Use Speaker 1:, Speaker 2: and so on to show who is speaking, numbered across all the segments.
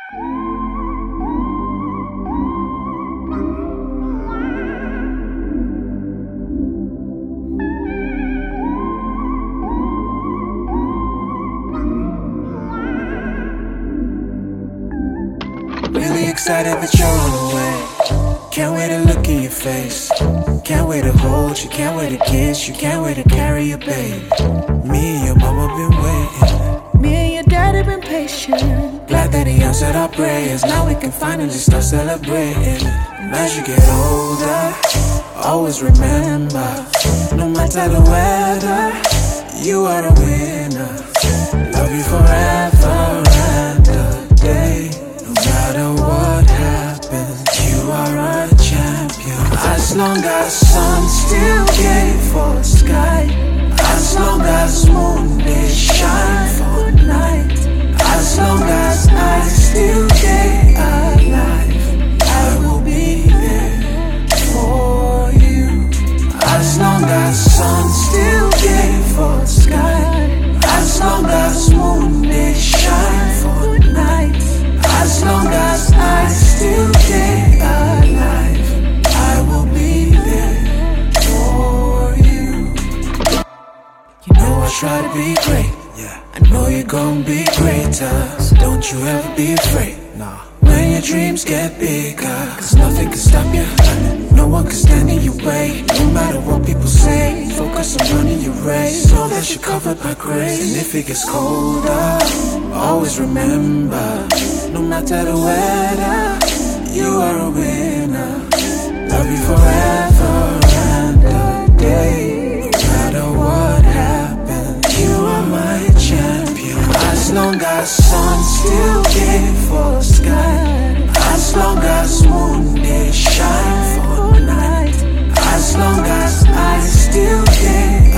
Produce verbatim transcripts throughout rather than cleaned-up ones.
Speaker 1: Really excited that you're on the way. Can't wait to look in your face. Can't wait to hold you, can't wait to kiss you, can't wait to carry your baby. Me and your mama been waiting.
Speaker 2: Me and your daddy been patient.
Speaker 1: Glad that he answered our prayers. Now we can finally start celebrating. And as you get older, always remember, no matter the weather, you are a winner. Love you forever and a day. No matter what happens, you are a champion. As long as sun still gave for sky, as long as moon they shine for night, as long as I still stay alive, I will be there for you. As long as sun still gave for sky, as long as moon they shine for night, as long as I still stay alive, I will be there for you. You know I try to be great, yeah. I know you're gonna be greater, so don't you ever be afraid. Nah. When your dreams get bigger, cause nothing can stop you. No one can stand in your way, no matter what people say. Focus on running your race, know that you're covered by grace. And if it gets colder, always remember, no matter the weather, you are a winner. Love you forever and a day. No matter what happens, you are my champion. As long as sun still gave for sky, as long as moon they shine for night, as long as I still stay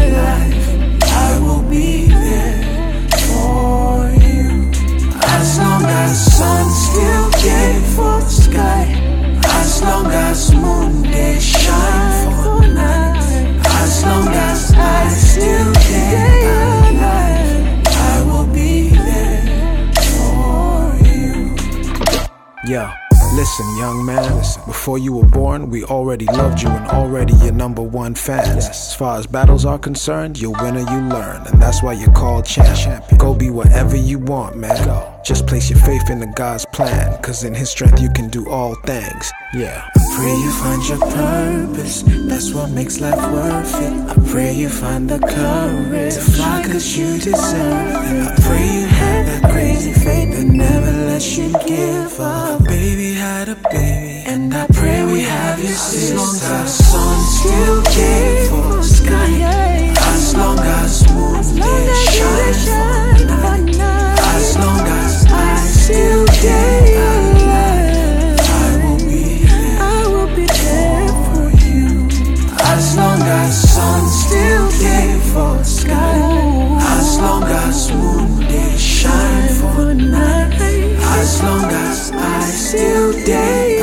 Speaker 1: alive, I will be there for you. As long as sun still gave for sky, as long as moon they shine for night, as long as I still stay alive, I will be there for you.
Speaker 3: Yeah, listen, young man, listen. Before you were born, we already loved you and already your number one fans. As far as battles are concerned, you'll win or you learn, and that's why you're called champ. Go be whatever you want, man. Go. Just place your faith in the God's plan, cause in His strength you can do all things. Yeah.
Speaker 1: I pray you find your purpose, that's what makes life worth it. I pray you find the courage to fly cause you deserve it. I pray you have that crazy faith that never lets you give up. Baby had a baby, and I pray we have your sister. As long as sun still gave for sky, as long as moon they shine for night, as long as I still stay alive, I will be there, I will be there for you. As long as sun still gave for sky, as long as moon they shine for night, as long as I still stay